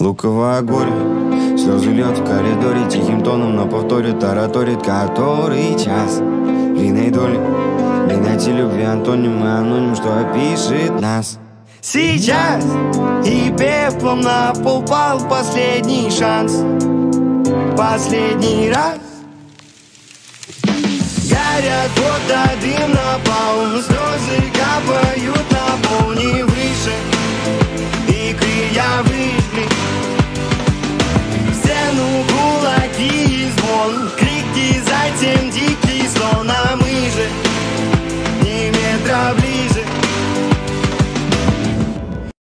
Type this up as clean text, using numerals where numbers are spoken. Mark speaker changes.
Speaker 1: Луковое горе, слезы льет в коридоре, тихим тоном на повторе тараторит который час. Длинной доли, длинноте любви антоним и аноним, что опишет нас. Сейчас и пеплом на пол пал последний шанс. Последний раз. Горят вот дым напал, слезы капают